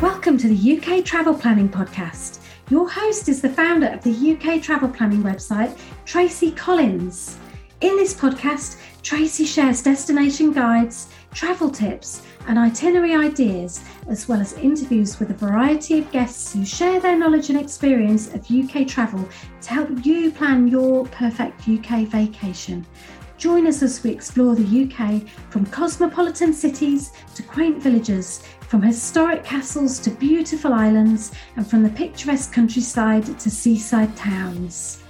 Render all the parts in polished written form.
Welcome to the UK Travel Planning Podcast. Your host is the founder of the UK Travel Planning website, Tracy Collins. In this podcast, Tracy shares destination guides, travel tips, and itinerary ideas, as well as interviews with a variety of guests who share their knowledge and experience of UK travel to help you plan your perfect UK vacation. Join us as we explore the UK from cosmopolitan cities to quaint villages, from historic castles to beautiful islands, and from the picturesque countryside to seaside towns.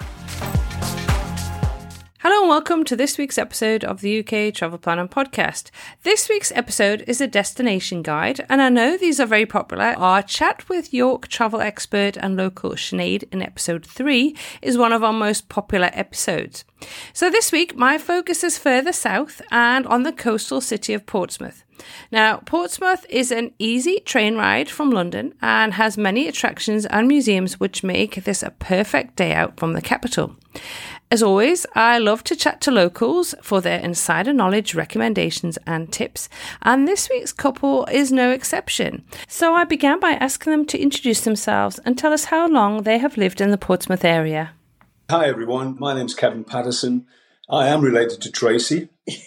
Hello and welcome to this week's episode of the UK Travel Planning Podcast. This week's episode is a destination guide, and I know these are very popular. Our chat with York travel expert and local Sinead in episode 3 is one of our most popular episodes. So this week, my focus is further south and on the coastal city of Portsmouth. Now, Portsmouth is an easy train ride from London and has many attractions and museums which make this a perfect day out from the capital. As always, I love to chat to locals for their insider knowledge, recommendations and tips, and this week's couple is no exception. So I began by asking them to introduce themselves and tell us how long they have lived in the Portsmouth area. Hi everyone, my name's Kevin Patterson. I am related to Tracy.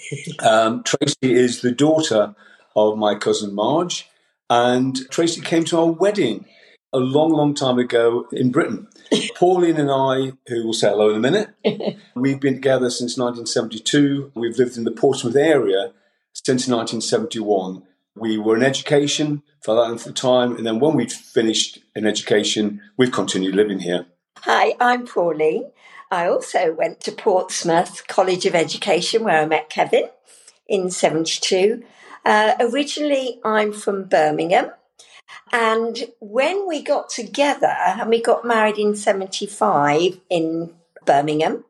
Tracy is the daughter of my cousin Marge, and Tracy came to our wedding a long, long time ago in Britain. Pauline and I, who will say hello in a minute, we've been together since 1972. We've lived in the Portsmouth area since 1971. We were in education for that length of time, and then when we finished in education, we've continued living here. Hi, I'm Pauline. I also went to Portsmouth College of Education, where I met Kevin in 72. Originally, I'm from Birmingham. And when we got together, and we got married in 75 in Birmingham,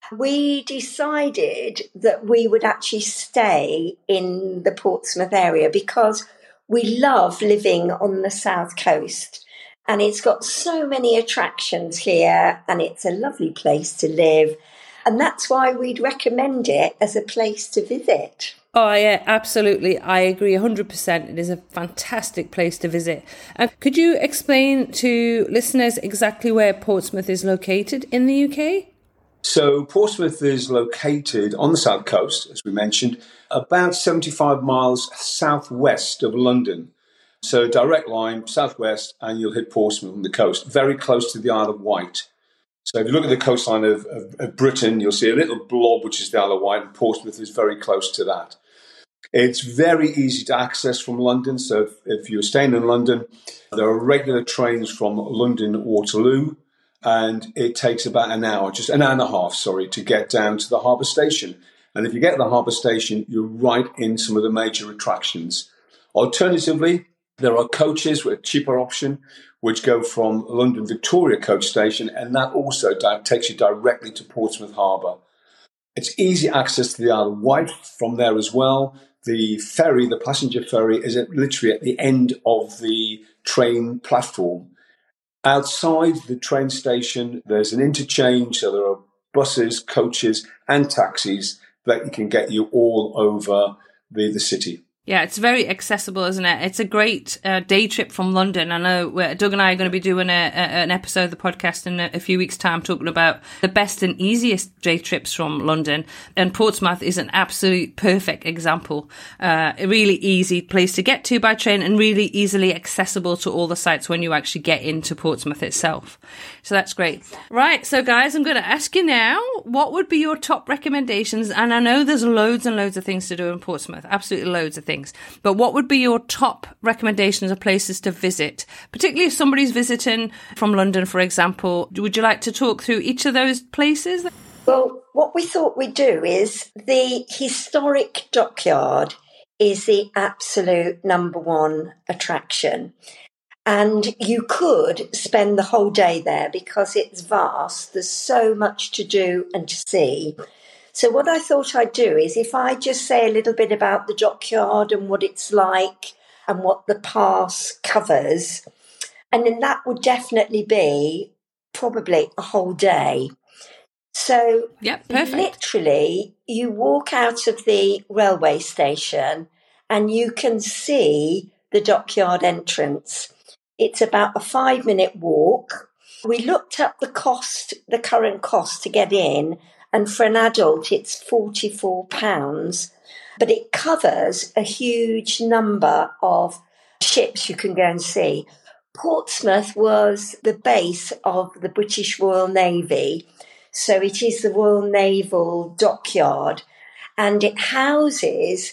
we decided that we would actually stay in the Portsmouth area because we love living on the south coast. And it's got so many attractions here, and it's a lovely place to live. And that's why we'd recommend it as a place to visit. Oh, yeah, absolutely. I agree 100%. It is a fantastic place to visit. Could you explain to listeners exactly where Portsmouth is located in the UK? So Portsmouth is located on the south coast, as we mentioned, about 75 miles southwest of London. So direct line, southwest, and you'll hit Portsmouth on the coast, very close to the Isle of Wight. So if you look at the coastline of Britain, you'll see a little blob, which is the Isle of Wight, and Portsmouth is very close to that. It's very easy to access from London. So if you're staying in London, there are regular trains from London Waterloo, and it takes about an hour, just an hour and a half, to get down to the harbour station. And if you get to the harbour station, you're right in some of the major attractions. Alternatively, there are coaches with a cheaper option, which go from London Victoria coach station, and that also takes you directly to Portsmouth Harbour. It's easy access to the Isle of Wight from there as well. The ferry, the passenger ferry, is literally at the end of the train platform. Outside the train station, there's an interchange, so there are buses, coaches, and taxis that can get you all over the city. Yeah, it's very accessible, isn't it? It's a great day trip from London. I know Doug and I are going to be doing an episode of the podcast in a few weeks' time talking about the best and easiest day trips from London. And Portsmouth is an absolute perfect example. A really easy place to get to by train and really easily accessible to all the sites when you actually get into Portsmouth itself. So that's great. Right, so guys, I'm going to ask you now, what would be your top recommendations? And I know there's loads and loads of things to do in Portsmouth, absolutely loads of things. But what would be your top recommendations of places to visit, particularly if somebody's visiting from London, for example? Would you like to talk through each of those places? Well, what we thought we'd do is the historic dockyard is the absolute number one attraction. And you could spend the whole day there because it's vast. There's so much to do and to see. So what I thought I'd do is if I just say a little bit about the dockyard and what it's like and what the pass covers, and then that would definitely be probably a whole day. So literally you walk out of the railway station and you can see the dockyard entrance. It's about a 5-minute walk. We looked up the current cost to get in, and for an adult, it's £44. But it covers a huge number of ships you can go and see. Portsmouth was the base of the British Royal Navy, so it is the Royal Naval Dockyard, and it houses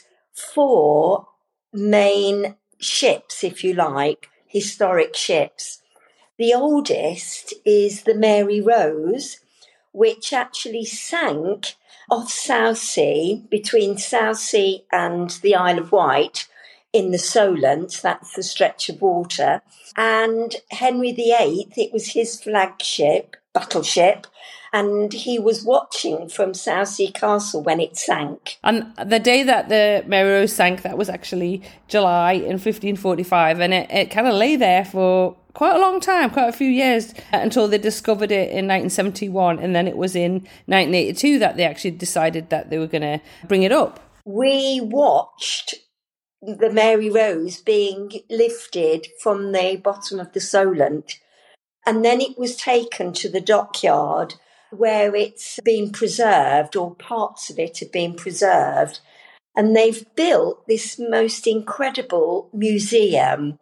4 main ships, if you like, historic ships. The oldest is the Mary Rose, which actually sank off Southsea, between Southsea and the Isle of Wight, in the Solent, that's the stretch of water. And Henry VIII, it was his flagship, battleship, and he was watching from Southsea Castle when it sank. And the day that the Mary Rose sank, that was actually July in 1545, and it kind of lay there for quite a long time, quite a few years, until they discovered it in 1971, and then it was in 1982 that they actually decided that they were going to bring it up. We watched the Mary Rose being lifted from the bottom of the Solent, and then it was taken to the dockyard where it's been preserved, or parts of it have been preserved, and they've built this most incredible museum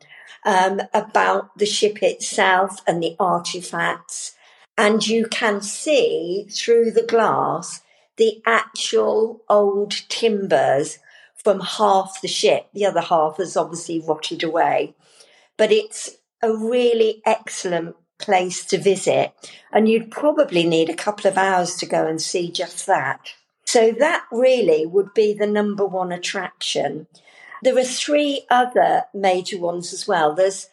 about the ship itself and the artifacts, and you can see through the glass the actual old timbers from half the ship. The other half has obviously rotted away, but it's a really excellent place to visit, and you'd probably need a couple of hours to go and see just that. So that really would be the number one attraction. There are 3 other major ones as well. There's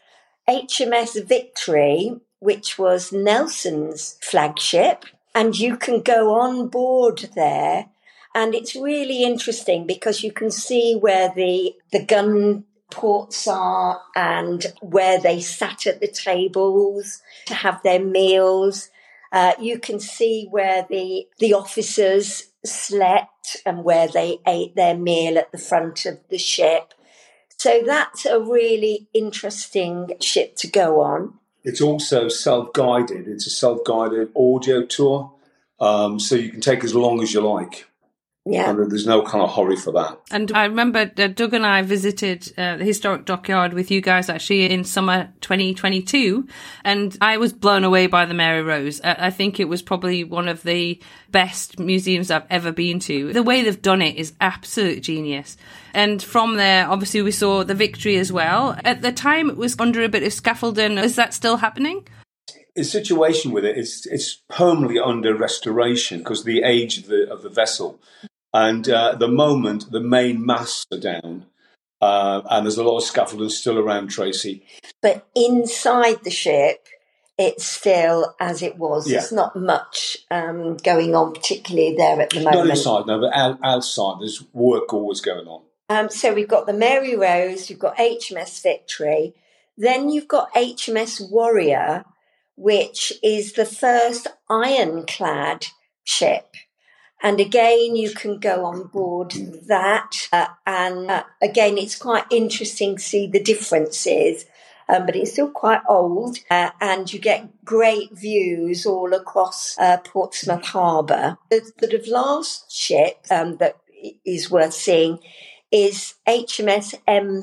HMS Victory, which was Nelson's flagship, and you can go on board there. And it's really interesting because you can see where the gun ports are and where they sat at the tables to have their meals. You can see where the officers slept and where they ate their meal at the front of the ship. So that's a really interesting ship to go on. It's also self-guided. It's a self-guided audio tour, so you can take as long as you like. Yeah. And there's no kind of hurry for that. And I remember Doug and I visited the historic dockyard with you guys actually in summer 2022, and I was blown away by the Mary Rose. I think it was probably one of the best museums I've ever been to. The way they've done it is absolute genius. And from there, obviously, we saw the Victory as well. At the time, it was under a bit of scaffolding. Is that still happening? The situation with it is it's permanently under restoration because of the age of the vessel. And at the moment, the main masts are down, and there's a lot of scaffolding still around, Tracy. But inside the ship, it's still as it was. Yeah. There's not much going on, particularly there at the moment. Not inside, no, but outside, there's work always going on. So we've got the Mary Rose, you've got HMS Victory, then you've got HMS Warrior, which is the first ironclad ship. And again, you can go on board that. And again, it's quite interesting to see the differences. But it's still quite old. And you get great views all across Portsmouth Harbour. The sort of last ship that is worth seeing is HMS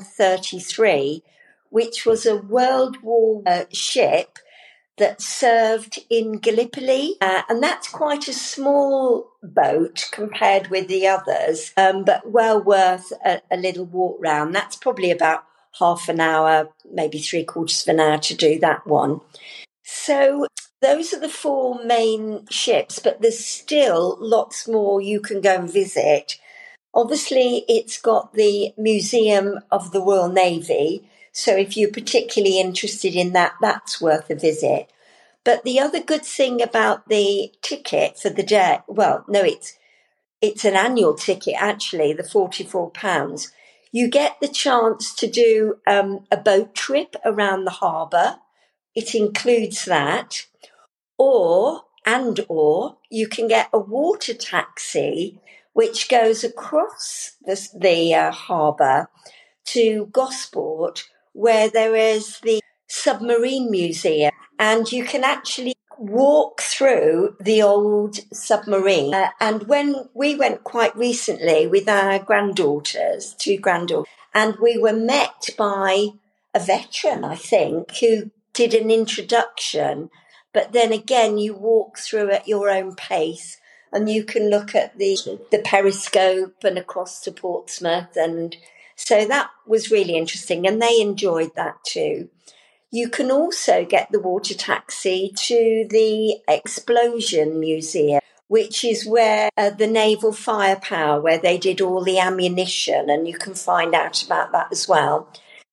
M33, which was a World War ship that served in Gallipoli, and that's quite a small boat compared with the others, but well worth a little walk round. That's probably about half an hour, maybe 3/4 of an hour to do that one. So those are the 4 main ships, but there's still lots more you can go and visit. Obviously, it's got the Museum of the Royal Navy, so if you're particularly interested in that, that's worth a visit. But the other good thing about the ticket for the day, well, no, it's an annual ticket, actually, the £44. You get the chance to do a boat trip around the harbour. It includes that. Or you can get a water taxi, which goes across the harbour to Gosport, where there is the submarine museum, and you can actually walk through the old submarine. And when we went quite recently with our granddaughters, 2 granddaughters, and we were met by a veteran, I think, who did an introduction. But then again, you walk through at your own pace, and you can look at the periscope and across to Portsmouth. And so that was really interesting, and they enjoyed that too. You can also get the water taxi to the Explosion Museum, which is where the naval firepower, where they did all the ammunition, and you can find out about that as well.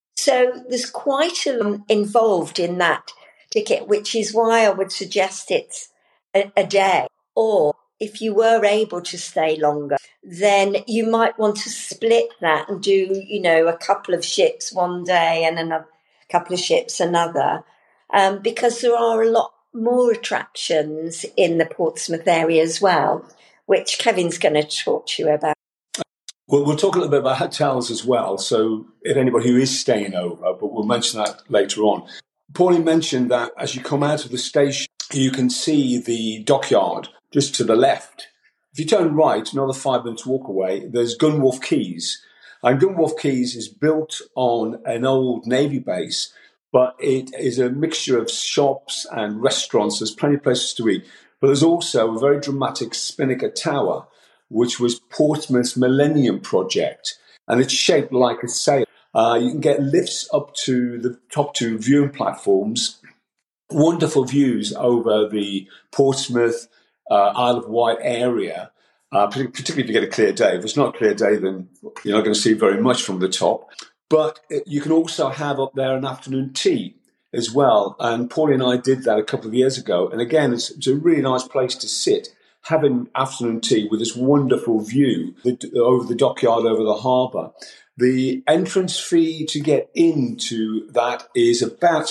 So there's quite a lot involved in that ticket, which is why I would suggest it's a day. Or if you were able to stay longer, then you might want to split that and do, a couple of ships one day and another couple of ships another, because there are a lot more attractions in the Portsmouth area as well, which Kevin's going to talk to you about. Well, we'll talk a little bit about hotels as well, so if anybody who is staying over, but we'll mention that later on. Pauline mentioned that as you come out of the station, you can see the dockyard just to the left. If you turn right, another 5 minutes walk away, there's Gunwharf Quays. And Gunwharf Quays is built on an old Navy base, but it is a mixture of shops and restaurants. There's plenty of places to eat. But there's also a very dramatic Spinnaker Tower, which was Portsmouth's Millennium Project. And it's shaped like a sail. You can get lifts up to the top 2 viewing platforms. Wonderful views over the Portsmouth, Isle of Wight area. Particularly if you get a clear day. If it's not a clear day, then you're not going to see very much from the top. But you can also have up there an afternoon tea as well. And Pauline and I did that a couple of years ago. And again, it's a really nice place to sit, having afternoon tea with this wonderful view over the dockyard, over the harbour. The entrance fee to get into that is about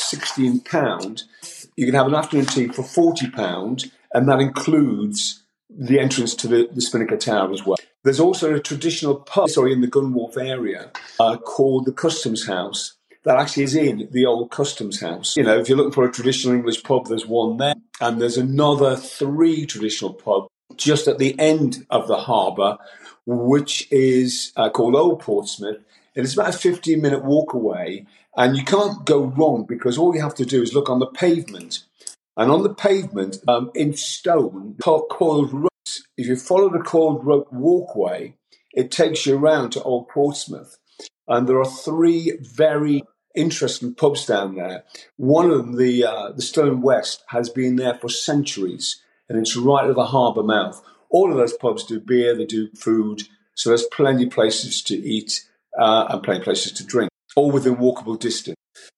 £16. You can have an afternoon tea for £40, and that includes the entrance to the Spinnaker Tower as well. There's also a traditional pub, in the Gunwharf area called the Customs House. That actually is in the old Customs House. If you're looking for a traditional English pub, there's one there. And there's another 3 traditional pubs just at the end of the harbour, which is called Old Portsmouth. And it's about a 15-minute walk away. And you can't go wrong because all you have to do is look on the pavement. And on the pavement, in stone, coiled ropes, if you follow the coiled rope walkway, it takes you around to Old Portsmouth. And there are 3 very interesting pubs down there. One of them, the Still and West, has been there for centuries, and it's right at the harbour mouth. All of those pubs do beer, they do food, so there's plenty of places to eat and plenty of places to drink, all within walkable distance.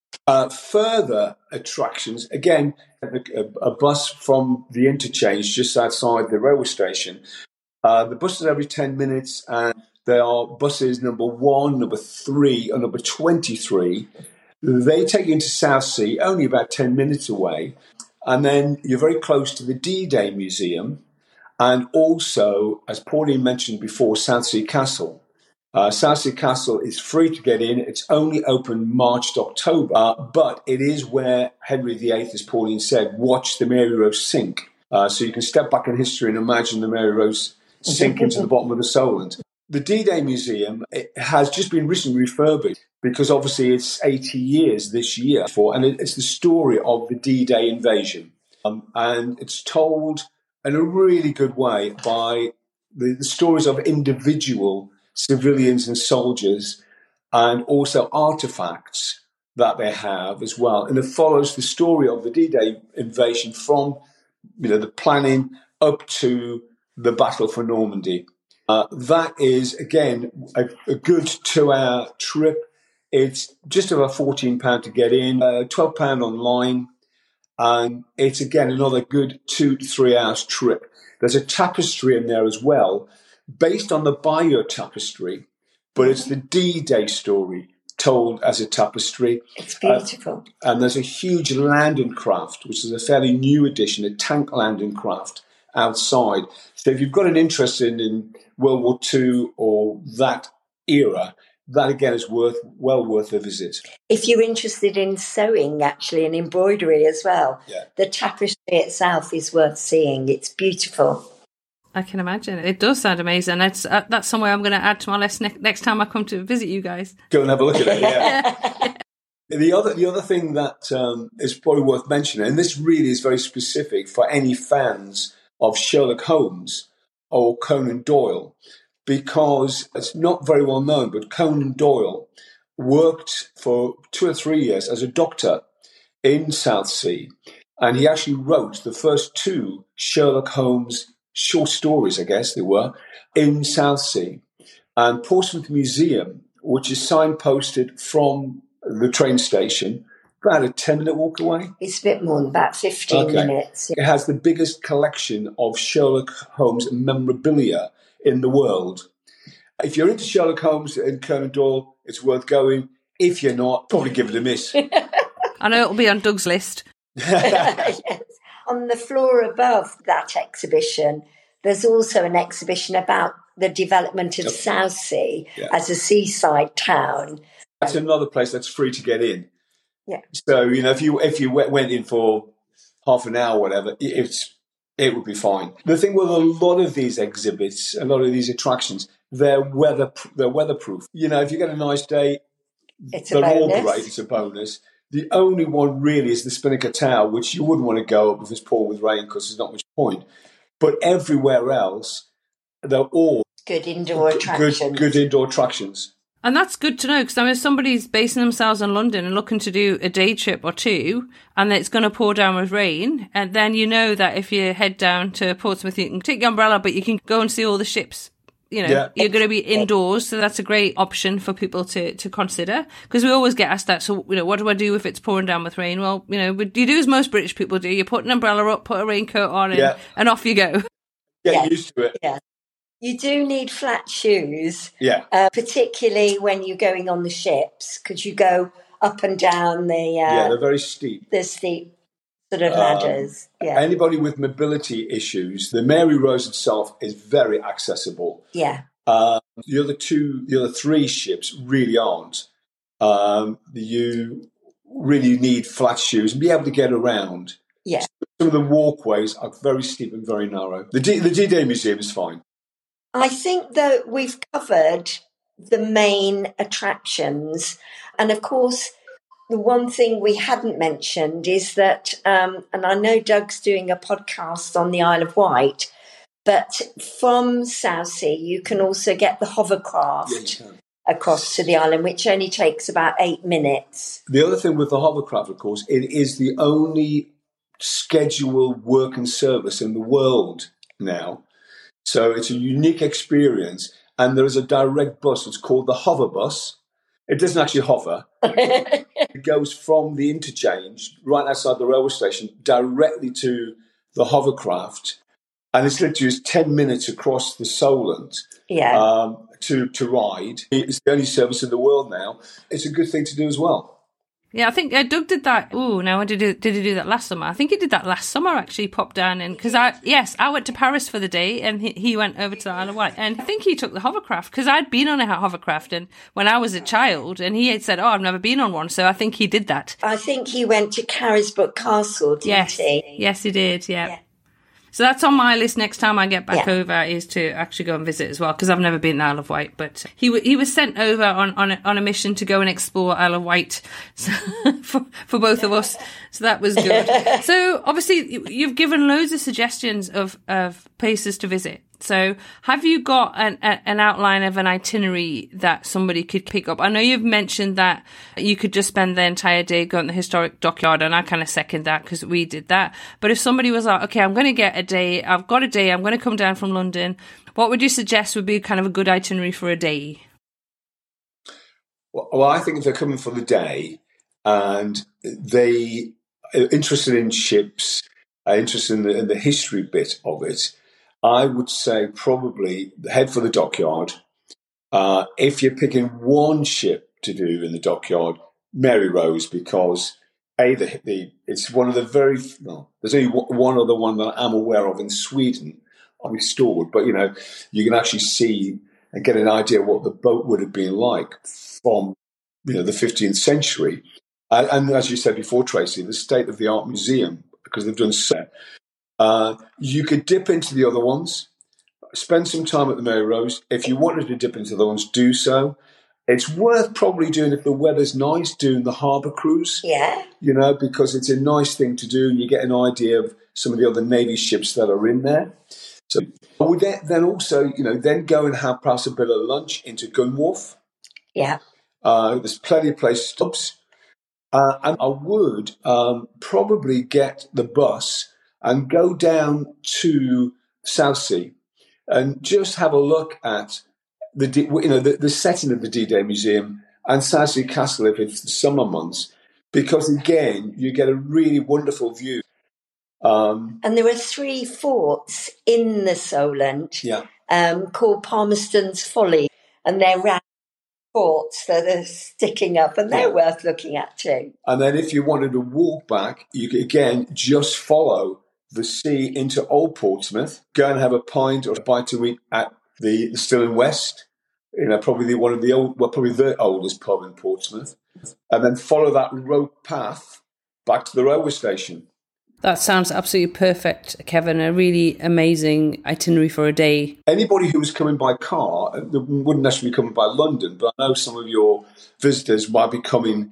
Further attractions, again, a bus from the interchange just outside the railway station. The bus is every 10 minutes, and there are buses number 1, number 3, and number 23. They take you into Southsea, only about 10 minutes away. And then you're very close to the D-Day Museum, and also, as Pauline mentioned before, Southsea Castle. Southsea Castle is free to get in. It's only open March to October, but it is where Henry VIII, as Pauline said, watched the Mary Rose sink. So you can step back in history and imagine the Mary Rose sink into the bottom of the Solent. The D-Day Museum has just been recently refurbished because obviously it's 80 years this year, and it's the story of the D-Day invasion. And it's told in a really good way by the stories of individual civilians and soldiers, and also artifacts that they have as well. And it follows the story of the D-Day invasion from the planning up to the Battle for Normandy. That is, again, a good 2-hour trip. It's just about £14 to get in, £12 online. And it's, again, another good 2 to 3 hours trip. There's a tapestry in there as well, based on the Bayeux tapestry, but it's the D-Day story told as a tapestry. It's beautiful. And there's a huge landing craft, which is a fairly new addition, a tank landing craft outside. So if you've got an interest in World War II or that era, that again is well worth a visit. If you're interested in sewing, actually, and embroidery as well, Yeah. the tapestry itself is worth seeing. It's beautiful. I can imagine. It does sound amazing. That's somewhere I'm going to add to my list next time I come to visit you guys. Go and have a look at it, yeah. The other thing that is probably worth mentioning, and this really is very specific for any fans of Sherlock Holmes or Conan Doyle, because it's not very well known, but Conan Doyle worked for 2 or 3 years as a doctor in Southsea, and he actually wrote the first 2 Sherlock Holmes short stories, I guess they were, in Southsea. And Portsmouth Museum, which is signposted from the train station, about a 10-minute walk away. It's a bit more than about 15 minutes. It has the biggest collection of Sherlock Holmes memorabilia in the world. If you're into Sherlock Holmes and Conan Doyle, it's worth going. If you're not, probably give it a miss. I know it'll be on Doug's list. Yes. On the floor above that exhibition, there's also an exhibition about the development of Southsea as a seaside town. That's another place that's free to get in. Yeah. So, if you went in for half an hour or whatever, it would be fine. The thing with a lot of these exhibits, a lot of these attractions, they're weatherproof. If you get a nice day, they're all great. It's a bonus. The only one really is the Spinnaker Tower, which you wouldn't want to go up if it's pouring with rain because there's not much point. But everywhere else, they're all good indoor attractions. Good indoor attractions. And that's good to know, because if somebody's basing themselves in London and looking to do a day trip or 2, and it's going to pour down with rain, and then you know that if you head down to Portsmouth, you can take your umbrella, but you can go and see all the ships. You're going to be indoors, so that's a great option for people to consider. Because we always get asked that, so, what do I do if it's pouring down with rain? Well, you do as most British people do. You put an umbrella up, put a raincoat on, and off you go. Get used to it. Yeah. You do need flat shoes, particularly when you're going on the ships, because you go up and down they're very steep. The steep sort of ladders. Anybody with mobility issues, the Mary Rose itself is very accessible. Yeah. The other 3 ships really aren't. You really need flat shoes and be able to get around. Yeah. Some of the walkways are very steep and very narrow. The D-Day Museum is fine. I think that we've covered the main attractions. And of course, the one thing we hadn't mentioned is that, and I know Doug's doing a podcast on the Isle of Wight, but from Southsea, you can also get the hovercraft across to the island, which only takes about 8 minutes. The other thing with the hovercraft, of course, it is the only scheduled working service in the world now. So it's a unique experience. And there is a direct bus. It's called the Hover Bus. It doesn't actually hover. It goes from the interchange right outside the railway station directly to the hovercraft. And it's literally just 10 minutes across the Solent to ride. It's the only service in the world now. It's a good thing to do as well. Yeah, I think Doug did that. Oh, now did he do that last summer? I think he did that last summer, actually, popped down. Because I went to Paris for the day and he went over to the Isle of Wight. And I think he took the hovercraft because I'd been on a hovercraft and when I was a child, and he had said, I've never been on one. So I think he did that. I think he went to Carisbrooke Castle, didn't he? Yes, he did, yeah. So that's on my list next time I get back over, is to actually go and visit as well, because I've never been to Isle of Wight. But he was sent over on a mission to go and explore Isle of Wight for both of us. So that was good. So obviously you've given loads of suggestions of places to visit. So have you got an outline of an itinerary that somebody could pick up? I know you've mentioned that you could just spend the entire day going to the historic dockyard, and I kind of second that because we did that. But if somebody was like, okay, I'm going to get a day, I'm going to come down from London, what would you suggest would be kind of a good itinerary for a day? Well, I think if they're coming for the day and they are interested in ships, are interested in the history bit of it, I would say probably head for the dockyard. If you're picking one ship to do in the dockyard, Mary Rose, because it's one of the there's only one other one that I'm aware of in Sweden restored, but you can actually see and get an idea what the boat would have been like from, the 15th century. And as you said before, Tracy, the state-of-the-art museum, because they've done so. You could dip into the other ones, spend some time at the Mary Rose. If you wanted to dip into the ones, do so. It's worth probably doing, if the weather's nice, doing the harbour cruise. Yeah. Because it's a nice thing to do and you get an idea of some of the other Navy ships that are in there. So I would then also, then go and have perhaps a bit of lunch into Gun Wharf. Yeah. There's plenty of places to stop. And I would probably get the bus and go down to Southsea and just have a look at the setting of the D-Day Museum and Southsea Castle if it's the summer months, because again you get a really wonderful view. And there are 3 forts in the Solent called Palmerston's Folly, and they're round forts that are sticking up, and they're worth looking at too. And then if you wanted to walk back, you could again just follow the sea into Old Portsmouth, go and have a pint or a bite to eat at the Still in West, probably probably the oldest pub in Portsmouth, and then follow that rope path back to the railway station. That sounds absolutely perfect, Kevin. A really amazing itinerary for a day. Anybody who was coming by car wouldn't necessarily be coming by London, but I know some of your visitors might be coming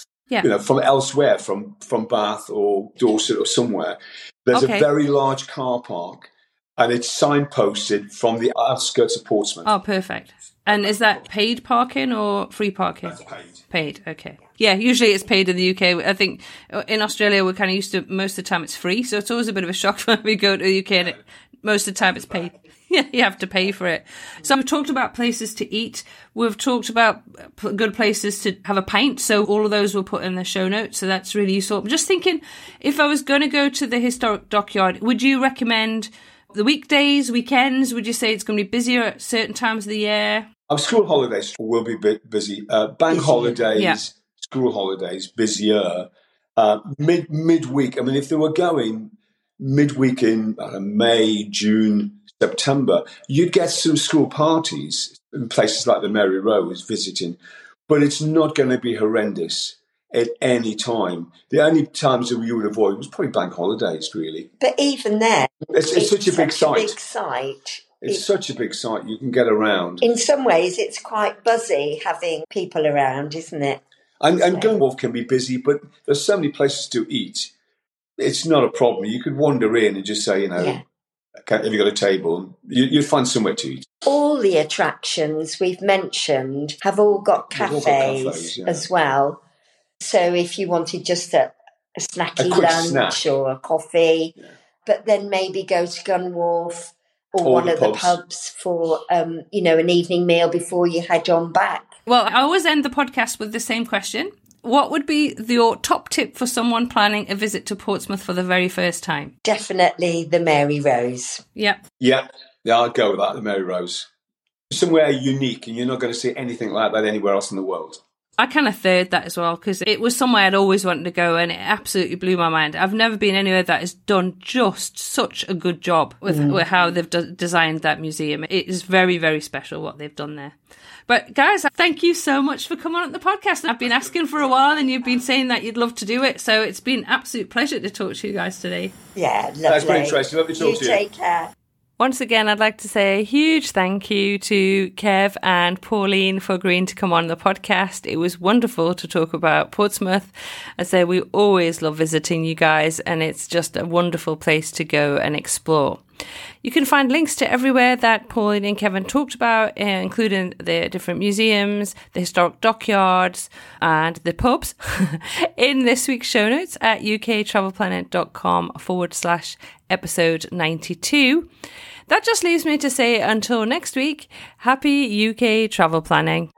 from elsewhere, from Bath or Dorset or somewhere. There's a very large car park, and it's signposted from the outskirts of Portsmouth. Oh, perfect. And is that paid parking or free parking? That's paid. Paid, okay. Yeah, usually it's paid in the UK. I think in Australia we're kind of used to, most of the time it's free, so it's always a bit of a shock when we go to the UK and most of the time it's paid. Yeah, you have to pay for it. So we've talked about places to eat. We've talked about good places to have a pint. So all of those we'll put in the show notes. So that's really useful. I'm just thinking, if I was going to go to the historic dockyard, would you recommend the weekdays, weekends? Would you say it's going to be busier at certain times of the year? School holidays will be a bit busy. Bank holidays, school holidays, busier. Midweek, I mean, if they were going midweek in May, June, September, you'd get some school parties in places like the Mary Rose visiting, but it's not going to be horrendous at any time. The only times that you would avoid was probably bank holidays, really. But even then, it's such a big site. It's such a big site. You can get around. In some ways, it's quite buzzy having people around, isn't it? And Gun Wharf can be busy, but there's so many places to eat. It's not a problem. You could wander in and just say, have you got a table? You'd find somewhere to eat. All the attractions we've mentioned have all got cafes as well. So if you wanted just a snacky lunch or a coffee, but then maybe go to Gun Wharf or one of the pubs for, an evening meal before you head on back. Well, I always end the podcast with the same question. What would be your top tip for someone planning a visit to Portsmouth for the very first time? Definitely the Mary Rose. Yep. Yeah, I'd go with that, the Mary Rose. Somewhere unique, and you're not going to see anything like that anywhere else in the world. I kind of third that as well, because it was somewhere I'd always wanted to go and it absolutely blew my mind. I've never been anywhere that has done just such a good job with how they've designed that museum. It is very, very special what they've done there. But guys, thank you so much for coming on the podcast. I've been asking for a while and you've been saying that you'd love to do it. So it's been an absolute pleasure to talk to you guys today. Yeah, lovely. That's been interesting. Lovely to talk to you. Take care. Once again, I'd like to say a huge thank you to Kev and Pauline for agreeing to come on the podcast. It was wonderful to talk about Portsmouth. I say we always love visiting you guys, and it's just a wonderful place to go and explore. You can find links to everywhere that Pauline and Kevin talked about, including the different museums, the historic dockyards, and the pubs, in this week's show notes at uktravelplanning.com/episode 92. That just leaves me to say until next week, happy UK travel planning.